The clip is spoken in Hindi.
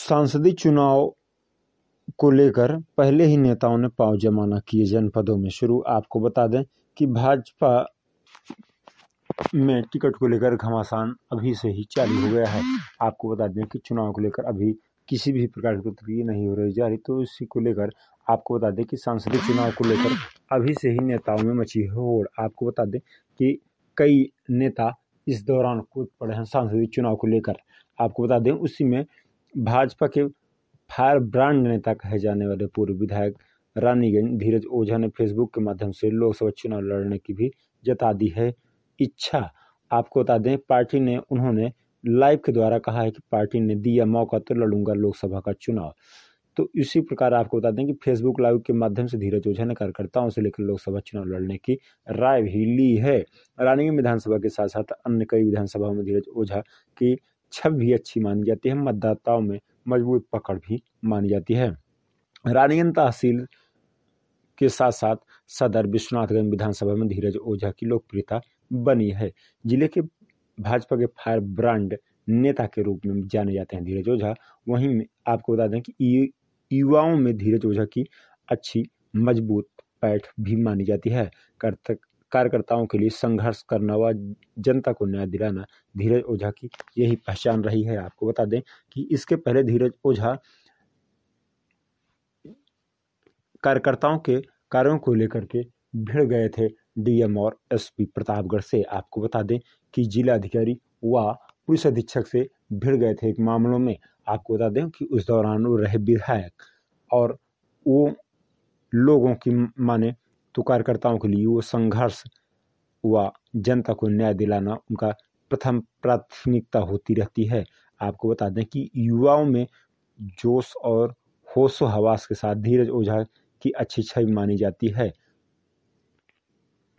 सांसदीय चुनाव को लेकर पहले ही नेताओं ने पांव जमाना किए जनपदों में शुरू। आपको बता दें कि भाजपा में टिकट को लेकर घमासान अभी से ही चालू हो गया है। आपको बता दें कि चुनाव को लेकर अभी किसी भी प्रकार की प्रतिक्रिया नहीं हो रही जारी, तो इसी को लेकर आपको बता दें कि सांसदीय चुनाव को लेकर अभी से ही नेताओं में मची होड़। आपको बता दें कि कई नेता इस दौरान कूद पड़े हैं सांसदीय चुनाव को लेकर। आपको बता दें उसी में भाजपा के फायर ब्रांड नेता कहे जाने वाले पूर्व विधायक रानीगंज धीरज ओझा ने फेसबुक के माध्यम से लोकसभा चुनाव लड़ने की भी जता दी है इच्छा। आपको बता दें पार्टी ने उन्होंने लाइव के द्वारा कहा है कि पार्टी ने दिया मौका तो लड़ूंगा लोकसभा का चुनाव। तो इसी प्रकार आपको बता दें कि फेसबुक लाइव के माध्यम से धीरज ओझा ने कार्यकर्ताओं से लेकर लोकसभा चुनाव लड़ने की राय भी ली है। रानीगंज विधानसभा के साथ साथ अन्य कई विधानसभाओं में धीरज ओझा की छवि भी अच्छी मानी जाती है, मतदाताओं में मजबूत पकड़ भी मानी जाती है। रानीगंज तहसील के साथ साथ सदर विश्वनाथगंज विधानसभा में धीरज ओझा की लोकप्रियता बनी है। जिले के भाजपा के फायर ब्रांड नेता के रूप में जाने जाते हैं धीरज ओझा। वहीं आपको बता दें कि युवाओं में धीरज ओझा की अच्छी मजबूत पैठ भी मानी जाती है। कार्यकर्ताओं के लिए संघर्ष करना व जनता को न्याय दिलाना धीरज ओझा की यही पहचान रही है। आपको बता दें कि इसके पहले धीरज ओझा कार्यकर्ताओं के कार्यों को लेकर के भिड़ गए थे डीएम और एसपी प्रतापगढ़ से। आपको बता दें कि जिला अधिकारी व पुलिस अधीक्षक से भिड़ गए थे एक मामलों में। आपको बता दें कि उस दौरान वो रहे विधायक और वो लोगों की माने तो कार्यकर्ताओं के लिए वो संघर्ष व जनता को न्याय दिलाना उनका प्रथम प्राथमिकता होती रहती है। आपको बता दें कि युवाओं में जोश और होशो हवास के साथ धीरज ओझा की अच्छी छवि मानी जाती है।